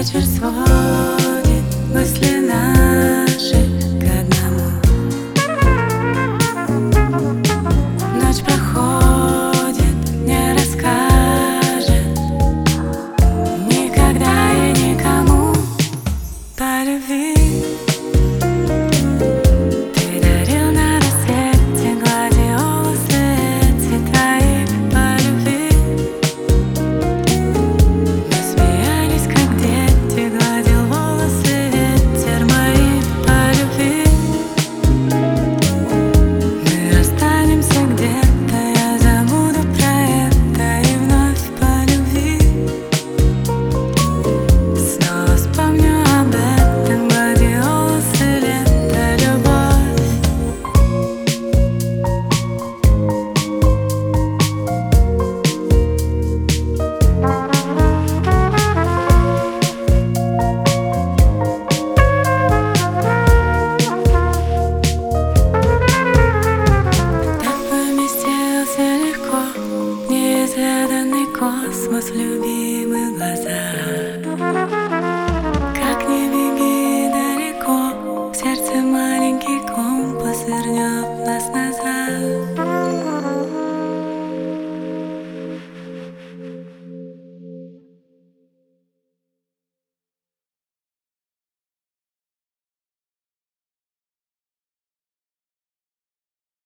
вечер сводит мысли наши к одному. Ночь проходит, не расскажет никогда и никому по любви. Ты дарил на рассвете гладиолусы эти твои по любви. Мы смеялись, как дети, гладил волосы ветер мои по любви. Мы расстанемся где-то, я забуду про это и вновь по любви. Снова вспомню об этом, гладиолусы лето, любовь. Так поместился легко неизведанный космос в любимых глазах.